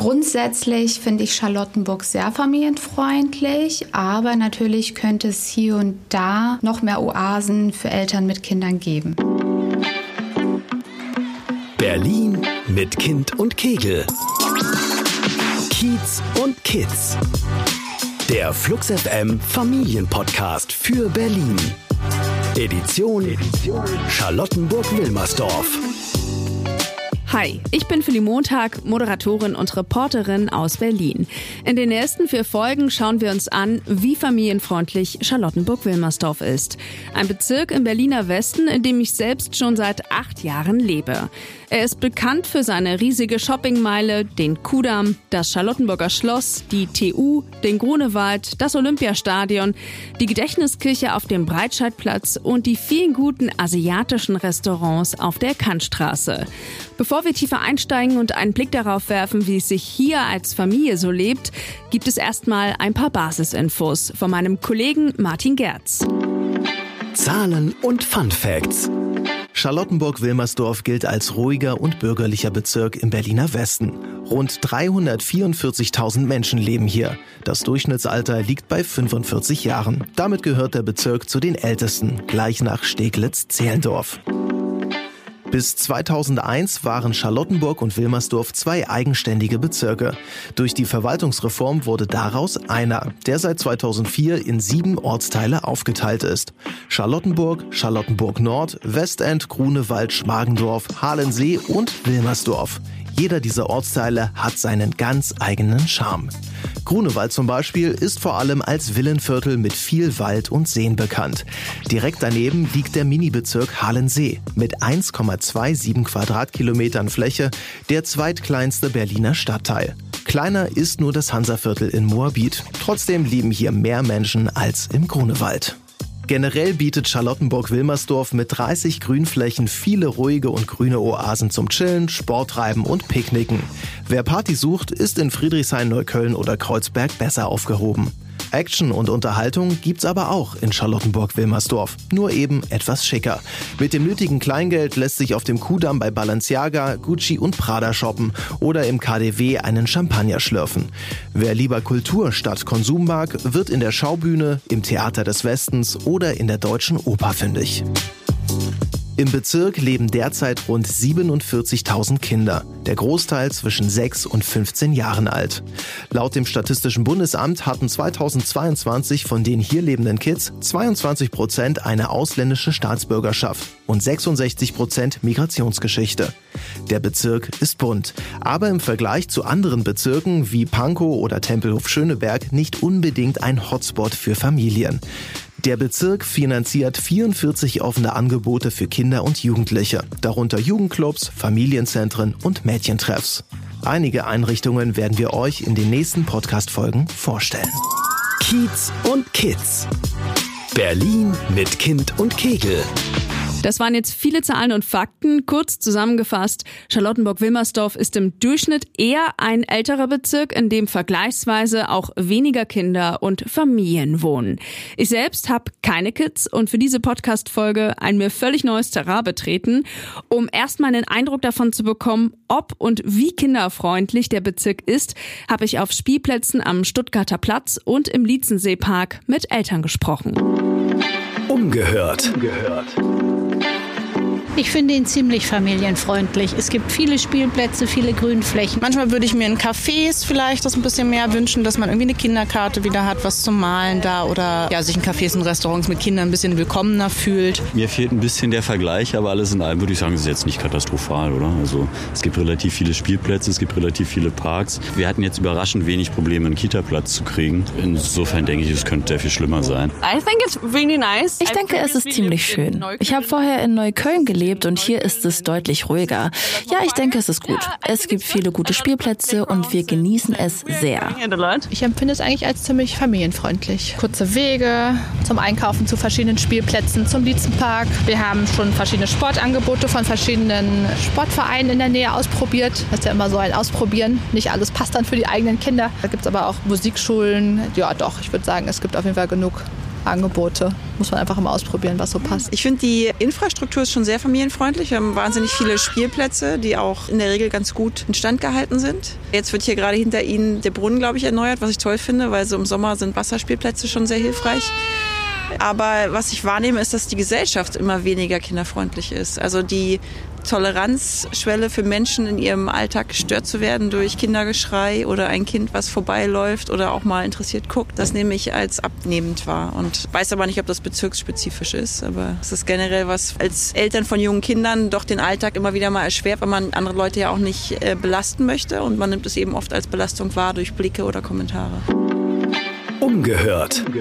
Grundsätzlich finde ich Charlottenburg sehr familienfreundlich, aber natürlich könnte es hier und da noch mehr Oasen für Eltern mit Kindern geben. Berlin mit Kind und Kegel. Kiez und Kids. Der Flux FM Familienpodcast für Berlin. Edition Charlottenburg-Wilmersdorf. Hi, ich bin Philly Montag, Moderatorin und Reporterin aus Berlin. In den ersten 4 Folgen schauen wir uns an, wie familienfreundlich Charlottenburg-Wilmersdorf ist. Ein Bezirk im Berliner Westen, in dem ich selbst schon seit 8 Jahren lebe. Er ist bekannt für seine riesige Shoppingmeile, den Kudamm, das Charlottenburger Schloss, die TU, den Grunewald, das Olympiastadion, die Gedächtniskirche auf dem Breitscheidplatz und die vielen guten asiatischen Restaurants auf der Kantstraße. Bevor wir tiefer einsteigen und einen Blick darauf werfen, wie es sich hier als Familie so lebt, gibt es erstmal ein paar Basisinfos von meinem Kollegen Martin Gerz. Zahlen und Fun Facts. Charlottenburg-Wilmersdorf gilt als ruhiger und bürgerlicher Bezirk im Berliner Westen. Rund 344.000 Menschen leben hier. Das Durchschnittsalter liegt bei 45 Jahren. Damit gehört der Bezirk zu den ältesten, gleich nach Steglitz-Zehlendorf. Bis 2001 waren Charlottenburg und Wilmersdorf 2 eigenständige Bezirke. Durch die Verwaltungsreform wurde daraus einer, der seit 2004 in 7 Ortsteile aufgeteilt ist. Charlottenburg, Charlottenburg Nord, Westend, Grunewald, Schmargendorf, Halensee und Wilmersdorf. Jeder dieser Ortsteile hat seinen ganz eigenen Charme. Grunewald zum Beispiel ist vor allem als Villenviertel mit viel Wald und Seen bekannt. Direkt daneben liegt der Minibezirk Halensee mit 1,27 Quadratkilometern Fläche, der zweitkleinste Berliner Stadtteil. Kleiner ist nur das Hansaviertel in Moabit. Trotzdem leben hier mehr Menschen als im Grunewald. Generell bietet Charlottenburg-Wilmersdorf mit 30 Grünflächen viele ruhige und grüne Oasen zum Chillen, Sporttreiben und Picknicken. Wer Party sucht, ist in Friedrichshain, Neukölln oder Kreuzberg besser aufgehoben. Action und Unterhaltung gibt's aber auch in Charlottenburg-Wilmersdorf, nur eben etwas schicker. Mit dem nötigen Kleingeld lässt sich auf dem Kudamm bei Balenciaga, Gucci und Prada shoppen oder im KaDeWe einen Champagner schlürfen. Wer lieber Kultur statt Konsum mag, wird in der Schaubühne, im Theater des Westens oder in der Deutschen Oper fündig. Im Bezirk leben derzeit rund 47.000 Kinder, der Großteil zwischen 6 und 15 Jahren alt. Laut dem Statistischen Bundesamt hatten 2022 von den hier lebenden Kids 22% eine ausländische Staatsbürgerschaft und 66% Migrationsgeschichte. Der Bezirk ist bunt, aber im Vergleich zu anderen Bezirken wie Pankow oder Tempelhof-Schöneberg nicht unbedingt ein Hotspot für Familien. Der Bezirk finanziert 44 offene Angebote für Kinder und Jugendliche, darunter Jugendclubs, Familienzentren und Mädchentreffs. Einige Einrichtungen werden wir euch in den nächsten Podcast-Folgen vorstellen. Kiez und Kids. Berlin mit Kind und Kegel. Das waren jetzt viele Zahlen und Fakten. Kurz zusammengefasst, Charlottenburg-Wilmersdorf ist im Durchschnitt eher ein älterer Bezirk, in dem vergleichsweise auch weniger Kinder und Familien wohnen. Ich selbst habe keine Kids und für diese Podcast-Folge ein mir völlig neues Terrain betreten, um erstmal einen Eindruck davon zu bekommen, ob und wie kinderfreundlich der Bezirk ist, habe ich auf Spielplätzen am Stuttgarter Platz und im Lietzenseepark mit Eltern gesprochen. Umgehört. Ich finde ihn ziemlich familienfreundlich. Es gibt viele Spielplätze, viele Grünflächen. Manchmal würde ich mir in Cafés vielleicht das ein bisschen mehr wünschen, dass man irgendwie eine Kinderkarte wieder hat, was zum Malen da oder ja, sich in Cafés und Restaurants mit Kindern ein bisschen willkommener fühlt. Mir fehlt ein bisschen der Vergleich, aber alles in allem würde ich sagen, es ist jetzt nicht katastrophal, oder? Also es gibt relativ viele Spielplätze, es gibt relativ viele Parks. Wir hatten jetzt überraschend wenig Probleme, einen Kita-Platz zu kriegen. Insofern denke ich, es könnte sehr viel schlimmer sein. Ich denke, es ist ziemlich schön. Ich habe vorher in Neukölln gelebt und hier ist es deutlich ruhiger. Ja, ich denke, es ist gut. Es gibt viele gute Spielplätze und wir genießen es sehr. Ich empfinde es eigentlich als ziemlich familienfreundlich. Kurze Wege zum Einkaufen zu verschiedenen Spielplätzen, zum Lietzenpark. Wir haben schon verschiedene Sportangebote von verschiedenen Sportvereinen in der Nähe ausprobiert. Das ist ja immer so ein Ausprobieren. Nicht alles passt dann für die eigenen Kinder. Da gibt es aber auch Musikschulen. Ja doch, ich würde sagen, es gibt auf jeden Fall genug Angebote. Muss man einfach mal ausprobieren, was so passt. Ich finde, die Infrastruktur ist schon sehr familienfreundlich. Wir haben wahnsinnig viele Spielplätze, die auch in der Regel ganz gut instand gehalten sind. Jetzt wird hier gerade hinter Ihnen der Brunnen, glaube ich, erneuert, was ich toll finde, weil so im Sommer sind Wasserspielplätze schon sehr hilfreich. Aber was ich wahrnehme, ist, dass die Gesellschaft immer weniger kinderfreundlich ist. Also die Toleranzschwelle für Menschen in ihrem Alltag gestört zu werden durch Kindergeschrei oder ein Kind, was vorbeiläuft oder auch mal interessiert guckt, das nehme ich als abnehmend wahr. Und weiß aber nicht, ob das bezirksspezifisch ist. Aber es ist generell was als Eltern von jungen Kindern doch den Alltag immer wieder mal erschwert, weil man andere Leute ja auch nicht belasten möchte. Und man nimmt es eben oft als Belastung wahr durch Blicke oder Kommentare. Ungehört.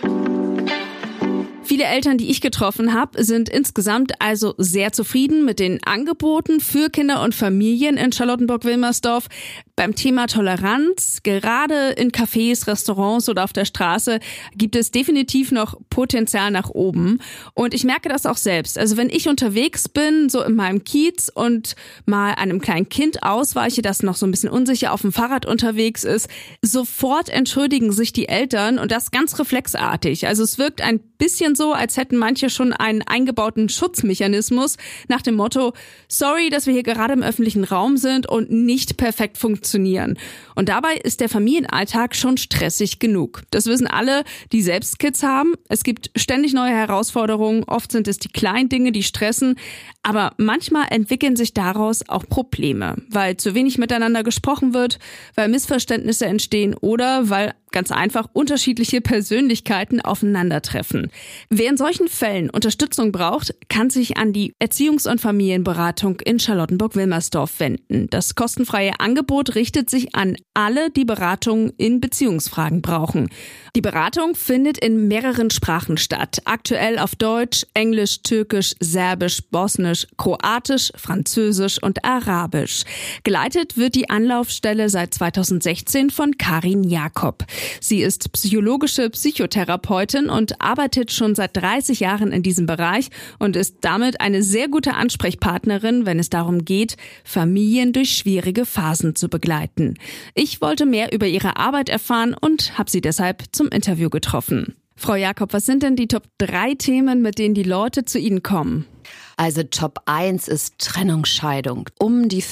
Viele Eltern, die ich getroffen habe, sind insgesamt also sehr zufrieden mit den Angeboten für Kinder und Familien in Charlottenburg-Wilmersdorf. Beim Thema Toleranz, gerade in Cafés, Restaurants oder auf der Straße, gibt es definitiv noch Potenzial nach oben. Und ich merke das auch selbst. Also wenn ich unterwegs bin, so in meinem Kiez und mal einem kleinen Kind ausweiche, das noch so ein bisschen unsicher auf dem Fahrrad unterwegs ist, sofort entschuldigen sich die Eltern und das ganz reflexartig. Also es wirkt ein bisschen so, als hätten manche schon einen eingebauten Schutzmechanismus nach dem Motto, sorry, dass wir hier gerade im öffentlichen Raum sind und nicht perfekt funktionieren. Und dabei ist der Familienalltag schon stressig genug. Das wissen alle, die selbst Kids haben. Es gibt ständig neue Herausforderungen. Oft sind es die kleinen Dinge, die stressen. Aber manchmal entwickeln sich daraus auch Probleme, weil zu wenig miteinander gesprochen wird, weil Missverständnisse entstehen oder weil ganz einfach unterschiedliche Persönlichkeiten aufeinandertreffen. Wer in solchen Fällen Unterstützung braucht, kann sich an die Erziehungs- und Familienberatung in Charlottenburg-Wilmersdorf wenden. Das kostenfreie Angebot richtet sich an alle, die Beratung in Beziehungsfragen brauchen. Die Beratung findet in mehreren Sprachen statt. Aktuell auf Deutsch, Englisch, Türkisch, Serbisch, Bosnisch, Kroatisch, Französisch und Arabisch. Geleitet wird die Anlaufstelle seit 2016 von Karin Jakob. Sie ist psychologische Psychotherapeutin und arbeitet schon seit 30 Jahren in diesem Bereich und ist damit eine sehr gute Ansprechpartnerin, wenn es darum geht, Familien durch schwierige Phasen zu begleiten. Ich wollte mehr über ihre Arbeit erfahren und habe sie deshalb zum Interview getroffen. Frau Jakob, was sind denn die Top 3 Themen, mit denen die Leute zu Ihnen kommen? Also Top 1 ist Trennungsscheidung. Um die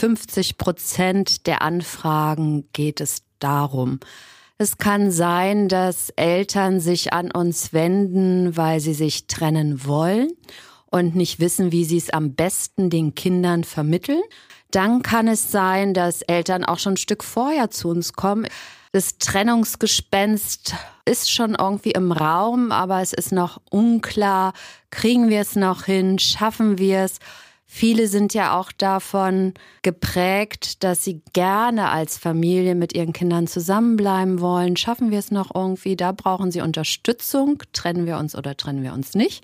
50% der Anfragen geht es darum. Es kann sein, dass Eltern sich an uns wenden, weil sie sich trennen wollen und nicht wissen, wie sie es am besten den Kindern vermitteln. Dann kann es sein, dass Eltern auch schon ein Stück vorher zu uns kommen. Das Trennungsgespenst ist schon irgendwie im Raum, aber es ist noch unklar. Kriegen wir es noch hin? Schaffen wir es? Viele sind ja auch davon geprägt, dass sie gerne als Familie mit ihren Kindern zusammenbleiben wollen. Schaffen wir es noch irgendwie? Da brauchen sie Unterstützung. Trennen wir uns oder trennen wir uns nicht?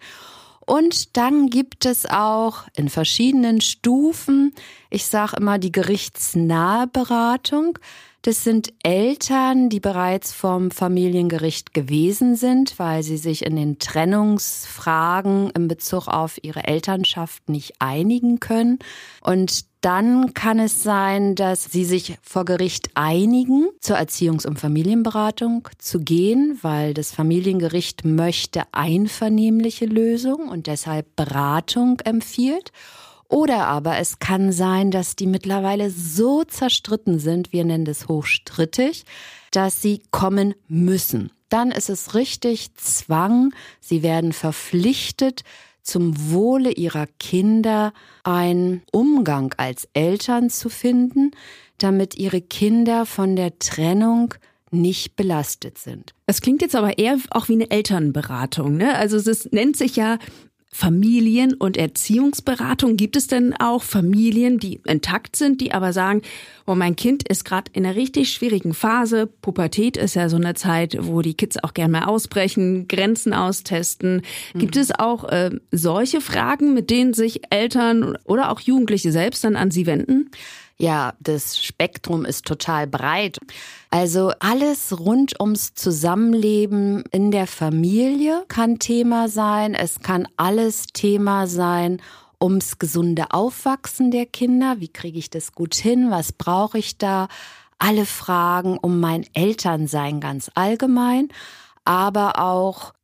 Und dann gibt es auch in verschiedenen Stufen, ich sage immer die gerichtsnahe Beratung. Das sind Eltern, die bereits vom Familiengericht gewesen sind, weil sie sich in den Trennungsfragen in Bezug auf ihre Elternschaft nicht einigen können. Und dann kann es sein, dass sie sich vor Gericht einigen, zur Erziehungs- und Familienberatung zu gehen, weil das Familiengericht möchte einvernehmliche Lösung und deshalb Beratung empfiehlt. Oder aber es kann sein, dass die mittlerweile so zerstritten sind, wir nennen das hochstrittig, dass sie kommen müssen. Dann ist es richtig Zwang. Sie werden verpflichtet, zum Wohle ihrer Kinder einen Umgang als Eltern zu finden, damit ihre Kinder von der Trennung nicht belastet sind. Das klingt jetzt aber eher auch wie eine Elternberatung, ne? Also es nennt sich ja Familien- und Erziehungsberatung. Gibt es denn auch Familien, die intakt sind, die aber sagen, oh, mein Kind ist gerade in einer richtig schwierigen Phase. Pubertät ist ja so eine Zeit, wo die Kids auch gerne mal ausbrechen, Grenzen austesten. Gibt es auch solche Fragen, mit denen sich Eltern oder auch Jugendliche selbst dann an Sie wenden? Ja, das Spektrum ist total breit. Also alles rund ums Zusammenleben in der Familie kann Thema sein. Es kann alles Thema sein ums gesunde Aufwachsen der Kinder. Wie kriege ich das gut hin? Was brauche ich da? Alle Fragen um mein Elternsein ganz allgemein, aber auch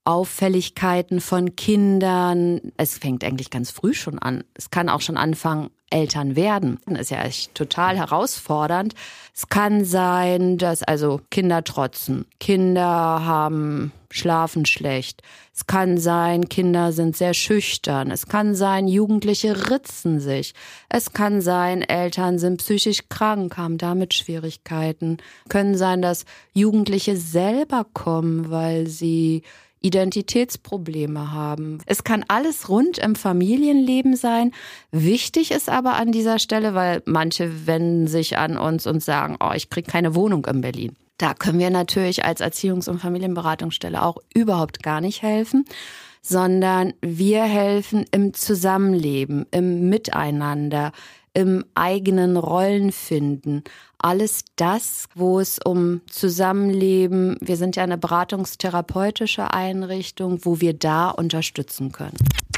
Auffälligkeiten von Kindern. Es fängt eigentlich ganz früh schon an. Es kann auch schon anfangen, Eltern werden. Das ist ja echt total herausfordernd. Es kann sein, dass also Kinder trotzen, Kinder schlafen schlecht. Es kann sein, Kinder sind sehr schüchtern. Es kann sein, Jugendliche ritzen sich. Es kann sein, Eltern sind psychisch krank, haben damit Schwierigkeiten. Können sein, dass Jugendliche selber kommen, weil sie Identitätsprobleme haben. Es kann alles rund im Familienleben sein. Wichtig ist aber an dieser Stelle, weil manche wenden sich an uns und sagen, ich kriege keine Wohnung in Berlin. Da können wir natürlich als Erziehungs- und Familienberatungsstelle auch überhaupt gar nicht helfen, sondern wir helfen im Zusammenleben, im Miteinander, im eigenen Rollenfinden. Alles das, wo es um Zusammenleben, wir sind ja eine beratungstherapeutische Einrichtung, wo wir da unterstützen können.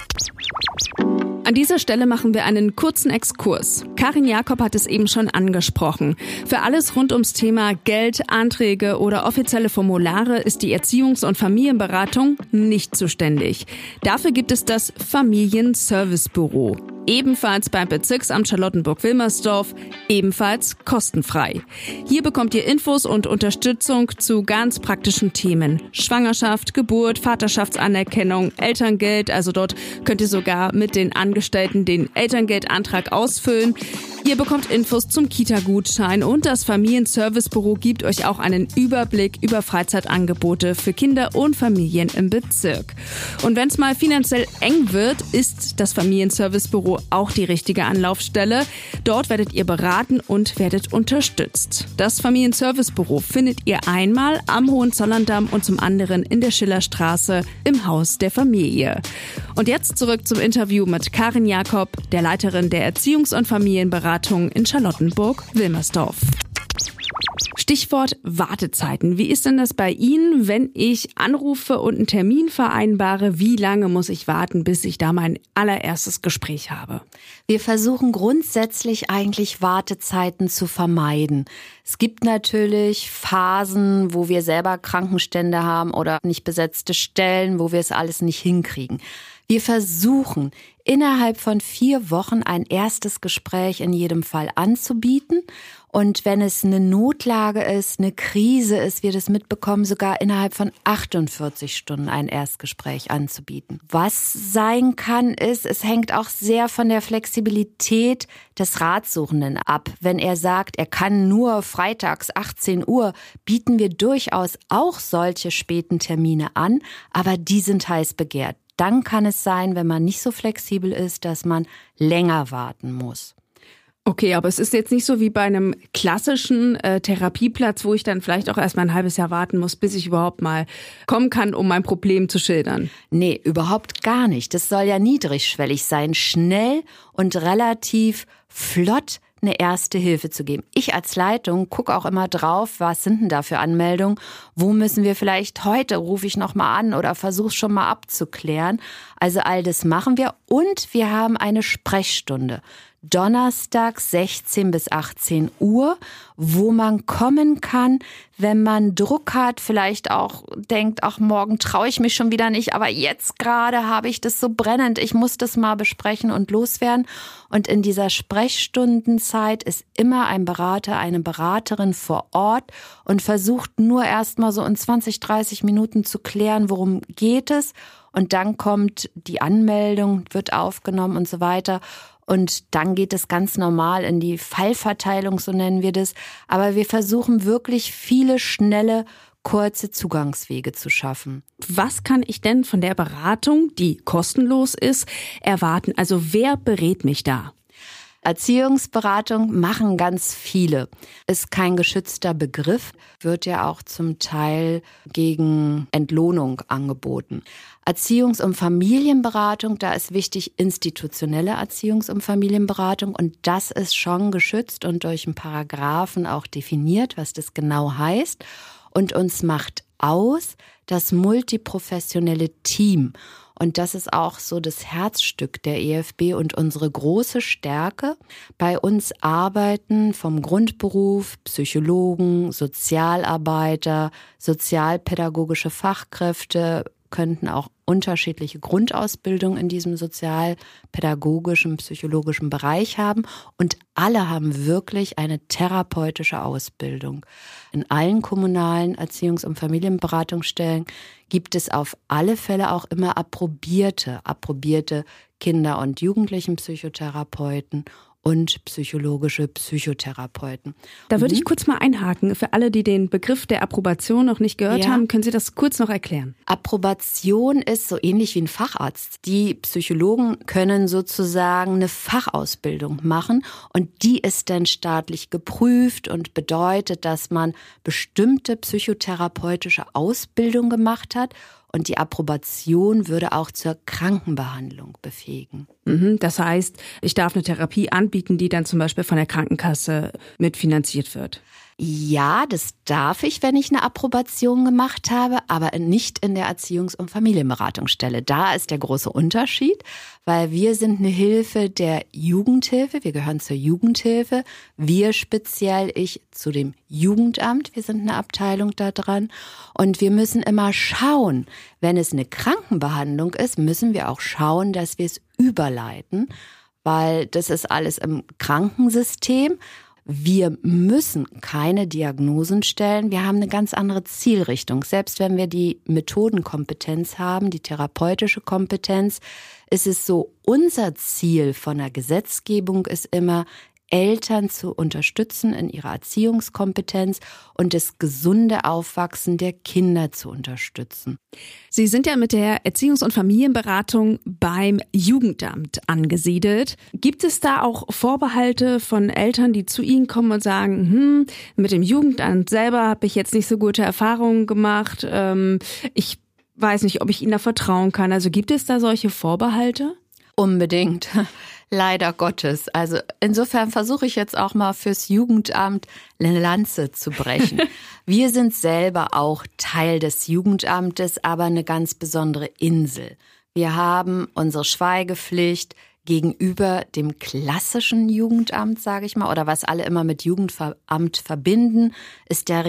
An dieser Stelle machen wir einen kurzen Exkurs. Karin Jakob hat es eben schon angesprochen. Für alles rund ums Thema Geld, Anträge oder offizielle Formulare ist die Erziehungs- und Familienberatung nicht zuständig. Dafür gibt es das Familienservicebüro. Ebenfalls beim Bezirksamt Charlottenburg-Wilmersdorf, ebenfalls kostenfrei. Hier bekommt ihr Infos und Unterstützung zu ganz praktischen Themen. Schwangerschaft, Geburt, Vaterschaftsanerkennung, Elterngeld, also dort könnt ihr sogar mit den Angestellten den Elterngeldantrag ausfüllen. Ihr bekommt Infos zum Kita-Gutschein und das Familienservicebüro gibt euch auch einen Überblick über Freizeitangebote für Kinder und Familien im Bezirk. Und wenn es mal finanziell eng wird, ist das Familienservicebüro auch die richtige Anlaufstelle. Dort werdet ihr beraten und werdet unterstützt. Das Familienservicebüro findet ihr einmal am Hohenzollerndamm und zum anderen in der Schillerstraße im Haus der Familie. Und jetzt zurück zum Interview mit Karin Jakob, der Leiterin der Erziehungs- und Familienberatung in Charlottenburg-Wilmersdorf. Stichwort Wartezeiten. Wie ist denn das bei Ihnen, wenn ich anrufe und einen Termin vereinbare? Wie lange muss ich warten, bis ich da mein allererstes Gespräch habe? Wir versuchen grundsätzlich eigentlich Wartezeiten zu vermeiden. Es gibt natürlich Phasen, wo wir selber Krankenstände haben oder nicht besetzte Stellen, wo wir es alles nicht hinkriegen. Wir versuchen, innerhalb von 4 Wochen ein erstes Gespräch in jedem Fall anzubieten. Und wenn es eine Notlage ist, eine Krise ist, wir das mitbekommen, sogar innerhalb von 48 Stunden ein Erstgespräch anzubieten. Was sein kann, ist, es hängt auch sehr von der Flexibilität des Ratsuchenden ab. Wenn er sagt, er kann nur freitags 18 Uhr, bieten wir durchaus auch solche späten Termine an, aber die sind heiß begehrt. Dann kann es sein, wenn man nicht so flexibel ist, dass man länger warten muss. Okay, aber es ist jetzt nicht so wie bei einem klassischen Therapieplatz, wo ich dann vielleicht auch erst mal ein halbes Jahr warten muss, bis ich überhaupt mal kommen kann, um mein Problem zu schildern. Nee, überhaupt gar nicht. Das soll ja niedrigschwellig sein, schnell und relativ flott eine erste Hilfe zu geben. Ich als Leitung gucke auch immer drauf, was sind denn da für Anmeldungen, wo müssen wir vielleicht heute, rufe ich noch mal an oder versuche schon mal abzuklären. Also all das machen wir und wir haben eine Sprechstunde. Donnerstag 16 bis 18 Uhr, wo man kommen kann, wenn man Druck hat, vielleicht auch denkt, ach, morgen traue ich mich schon wieder nicht, aber jetzt gerade habe ich das so brennend, ich muss das mal besprechen und loswerden. Und in dieser Sprechstundenzeit ist immer ein Berater, eine Beraterin vor Ort und versucht nur erst mal so in 20, 30 Minuten zu klären, worum geht es. Und dann kommt die Anmeldung, wird aufgenommen und so weiter. Und dann geht es ganz normal in die Fallverteilung, so nennen wir das. Aber wir versuchen wirklich viele schnelle, kurze Zugangswege zu schaffen. Was kann ich denn von der Beratung, die kostenlos ist, erwarten? Also wer berät mich da? Erziehungsberatung machen ganz viele. Ist kein geschützter Begriff, wird ja auch zum Teil gegen Entlohnung angeboten. Erziehungs- und Familienberatung, da ist wichtig institutionelle Erziehungs- und Familienberatung und das ist schon geschützt und durch einen Paragraphen auch definiert, was das genau heißt. Und uns macht aus das multiprofessionelle Team. Und das ist auch so das Herzstück der EFB und unsere große Stärke. Bei uns arbeiten vom Grundberuf Psychologen, Sozialarbeiter, sozialpädagogische Fachkräfte, könnten auch unterschiedliche Grundausbildungen in diesem sozialpädagogischen, psychologischen Bereich haben. Und alle haben wirklich eine therapeutische Ausbildung. In allen kommunalen Erziehungs- und Familienberatungsstellen gibt es auf alle Fälle auch immer approbierte Kinder- und Jugendlichenpsychotherapeuten und psychologische Psychotherapeuten. Da würde ich kurz mal einhaken. Für alle, die den Begriff der Approbation noch nicht gehört haben, können Sie das kurz noch erklären? Approbation ist so ähnlich wie ein Facharzt. Die Psychologen können sozusagen eine Fachausbildung machen und die ist dann staatlich geprüft und bedeutet, dass man bestimmte psychotherapeutische Ausbildung gemacht hat. Und die Approbation würde auch zur Krankenbehandlung befähigen. Das heißt, ich darf eine Therapie anbieten, die dann zum Beispiel von der Krankenkasse mitfinanziert wird. Ja, das darf ich, wenn ich eine Approbation gemacht habe, aber nicht in der Erziehungs- und Familienberatungsstelle. Da ist der große Unterschied, weil wir sind eine Hilfe der Jugendhilfe. Wir gehören zur Jugendhilfe. Wir speziell, ich zu dem Jugendamt. Wir sind eine Abteilung da dran. Und wir müssen immer schauen, wenn es eine Krankenbehandlung ist, müssen wir auch schauen, dass wir es überleiten, weil das ist alles im Krankensystem. Wir müssen keine Diagnosen stellen. Wir haben eine ganz andere Zielrichtung. Selbst wenn wir die Methodenkompetenz haben, die therapeutische Kompetenz, ist es so, unser Ziel von der Gesetzgebung ist immer, Eltern zu unterstützen in ihrer Erziehungskompetenz und das gesunde Aufwachsen der Kinder zu unterstützen. Sie sind ja mit der Erziehungs- und Familienberatung beim Jugendamt angesiedelt. Gibt es da auch Vorbehalte von Eltern, die zu Ihnen kommen und sagen, mit dem Jugendamt selber habe ich jetzt nicht so gute Erfahrungen gemacht, ich weiß nicht, ob ich Ihnen da vertrauen kann. Also gibt es da solche Vorbehalte? Unbedingt. Leider Gottes. Also insofern versuche ich jetzt auch mal fürs Jugendamt eine Lanze zu brechen. Wir sind selber auch Teil des Jugendamtes, aber eine ganz besondere Insel. Wir haben unsere Schweigepflicht gegenüber dem klassischen Jugendamt, sage ich mal, oder was alle immer mit Jugendamt verbinden, ist der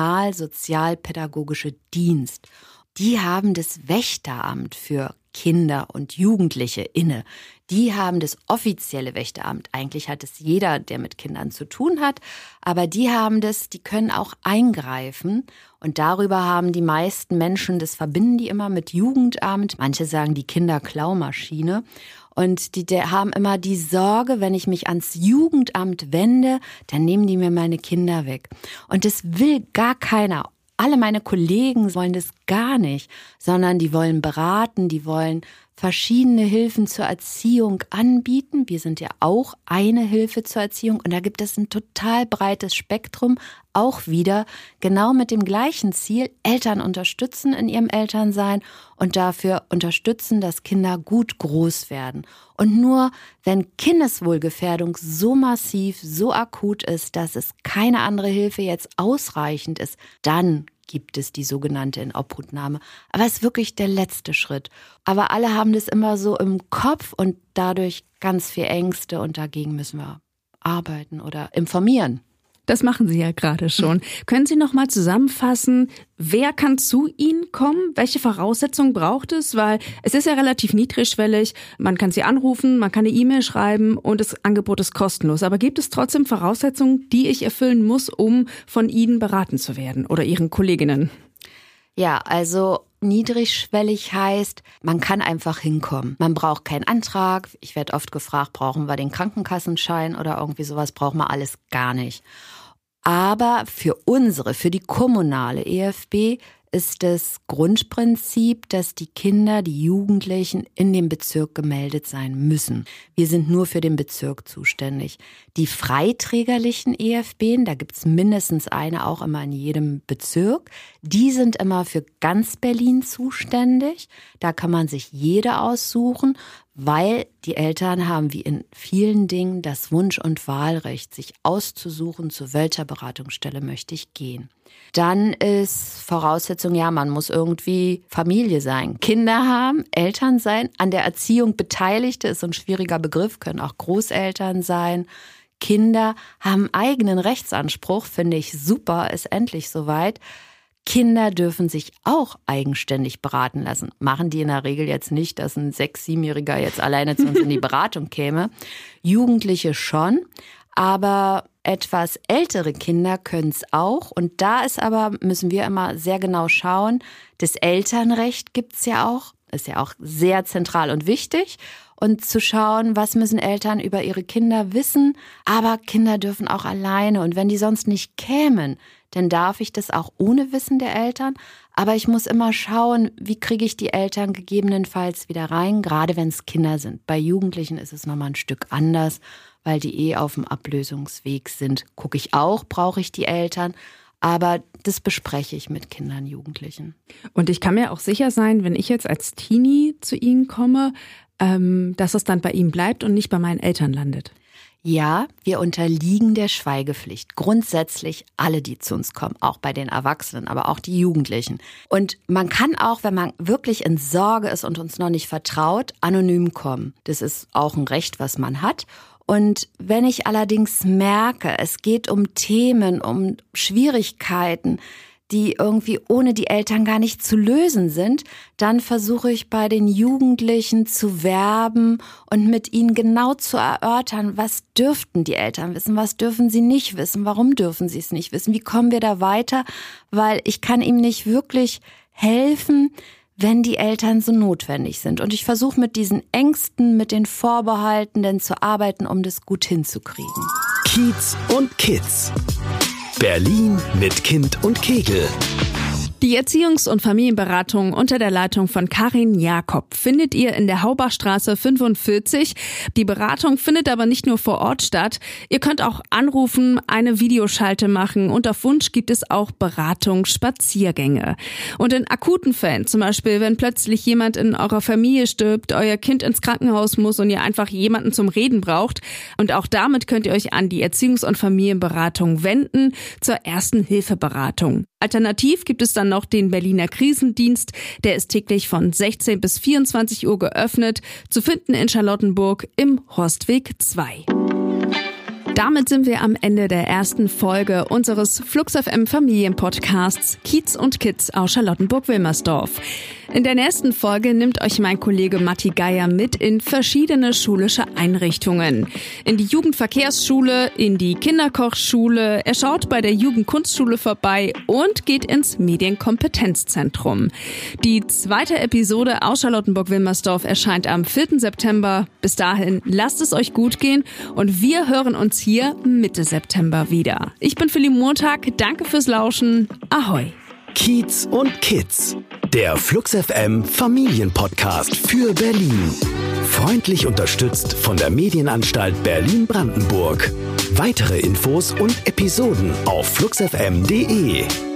regional-sozialpädagogische Dienst. Die haben das Wächteramt für Kinder und Jugendliche inne. Die haben das offizielle Wächteramt. Eigentlich hat es jeder, der mit Kindern zu tun hat. Aber die haben das, die können auch eingreifen. Und darüber haben die meisten Menschen, das verbinden die immer mit Jugendamt. Manche sagen die Kinderklaumaschine. Und die haben immer die Sorge, wenn ich mich ans Jugendamt wende, dann nehmen die mir meine Kinder weg. Und das will gar keiner. Alle meine Kollegen wollen das gar nicht, sondern die wollen beraten, die wollen verschiedene Hilfen zur Erziehung anbieten. Wir sind ja auch eine Hilfe zur Erziehung und da gibt es ein total breites Spektrum, auch wieder genau mit dem gleichen Ziel, Eltern unterstützen in ihrem Elternsein und dafür unterstützen, dass Kinder gut groß werden. Und nur wenn Kindeswohlgefährdung so massiv, so akut ist, dass es keine andere Hilfe jetzt ausreichend ist, dann gibt es die sogenannte Inobhutnahme. Aber es ist wirklich der letzte Schritt. Aber alle haben das immer so im Kopf und dadurch ganz viel Ängste und dagegen müssen wir arbeiten oder informieren. Das machen Sie ja gerade schon. Können Sie noch mal zusammenfassen, wer kann zu Ihnen kommen? Welche Voraussetzungen braucht es? Weil es ist ja relativ niedrigschwellig. Man kann Sie anrufen, man kann eine E-Mail schreiben und das Angebot ist kostenlos. Aber gibt es trotzdem Voraussetzungen, die ich erfüllen muss, um von Ihnen beraten zu werden oder Ihren Kolleginnen? Ja, also niedrigschwellig heißt, man kann einfach hinkommen. Man braucht keinen Antrag. Ich werde oft gefragt, brauchen wir den Krankenkassenschein oder irgendwie sowas, brauchen wir alles gar nicht. Aber für die kommunale EFB ist das Grundprinzip, dass die Kinder, die Jugendlichen in dem Bezirk gemeldet sein müssen. Wir sind nur für den Bezirk zuständig. Die freiträgerlichen EFB, da gibt's mindestens eine auch immer in jedem Bezirk, die sind immer für ganz Berlin zuständig. Da kann man sich jede aussuchen, weil die Eltern haben wie in vielen Dingen das Wunsch- und Wahlrecht, sich auszusuchen, zu welcher Beratungsstelle möchte ich gehen. Dann ist Voraussetzung, ja, man muss irgendwie Familie sein, Kinder haben, Eltern sein, an der Erziehung Beteiligte, ist so ein schwieriger Begriff, können auch Großeltern sein. Kinder haben eigenen Rechtsanspruch, finde ich super, ist endlich soweit. Kinder dürfen sich auch eigenständig beraten lassen. Machen die in der Regel jetzt nicht, dass ein 6-, 7-Jähriger jetzt alleine zu uns in die Beratung käme. Jugendliche schon, aber etwas ältere Kinder können es auch. Und da müssen wir immer sehr genau schauen, das Elternrecht gibt's ja auch, ist ja auch sehr zentral und wichtig. Und zu schauen, was müssen Eltern über ihre Kinder wissen. Aber Kinder dürfen auch alleine. Und wenn die sonst nicht kämen, dann darf ich das auch ohne Wissen der Eltern. Aber ich muss immer schauen, wie kriege ich die Eltern gegebenenfalls wieder rein, gerade wenn es Kinder sind. Bei Jugendlichen ist es nochmal ein Stück anders, weil die auf dem Ablösungsweg sind. Gucke ich auch, brauche ich die Eltern. Aber das bespreche ich mit Kindern, Jugendlichen. Und ich kann mir auch sicher sein, wenn ich jetzt als Teenie zu Ihnen komme, dass es dann bei ihm bleibt und nicht bei meinen Eltern landet. Ja, wir unterliegen der Schweigepflicht. Grundsätzlich alle, die zu uns kommen, auch bei den Erwachsenen, aber auch die Jugendlichen. Und man kann auch, wenn man wirklich in Sorge ist und uns noch nicht vertraut, anonym kommen. Das ist auch ein Recht, was man hat. Und wenn ich allerdings merke, es geht um Themen, um Schwierigkeiten, die irgendwie ohne die Eltern gar nicht zu lösen sind, dann versuche ich bei den Jugendlichen zu werben und mit ihnen genau zu erörtern, was dürften die Eltern wissen, was dürfen sie nicht wissen, warum dürfen sie es nicht wissen, wie kommen wir da weiter, weil ich kann ihm nicht wirklich helfen, wenn die Eltern so notwendig sind. Und ich versuche mit diesen Ängsten, mit den Vorbehalten denn zu arbeiten, um das gut hinzukriegen. Kiez und Kids. Berlin mit Kind und Kegel. Die Erziehungs- und Familienberatung unter der Leitung von Karin Jakob findet ihr in der Haubachstraße 45. Die Beratung findet aber nicht nur vor Ort statt. Ihr könnt auch anrufen, eine Videoschalte machen und auf Wunsch gibt es auch Beratungsspaziergänge. Und in akuten Fällen, zum Beispiel wenn plötzlich jemand in eurer Familie stirbt, euer Kind ins Krankenhaus muss und ihr einfach jemanden zum Reden braucht, und auch damit könnt ihr euch an die Erziehungs- und Familienberatung wenden zur Ersten-Hilfe-Beratung. Alternativ gibt es dann noch den Berliner Krisendienst, der ist täglich von 16 bis 24 Uhr geöffnet, zu finden in Charlottenburg im Horstweg 2. Damit sind wir am Ende der ersten Folge unseres Flux FM Familienpodcasts Kiez und Kids aus Charlottenburg-Wilmersdorf. In der nächsten Folge nimmt euch mein Kollege Matti Geier mit in verschiedene schulische Einrichtungen. In die Jugendverkehrsschule, in die Kinderkochschule, er schaut bei der Jugendkunstschule vorbei und geht ins Medienkompetenzzentrum. Die zweite Episode aus Charlottenburg-Wilmersdorf erscheint am 4. September. Bis dahin, lasst es euch gut gehen und wir hören uns hier Mitte September wieder. Ich bin Philly Montag, danke fürs Lauschen. Ahoi! Kiez und Kids, der Flux FM Familienpodcast für Berlin. Freundlich unterstützt von der Medienanstalt Berlin-Brandenburg. Weitere Infos und Episoden auf fluxfm.de.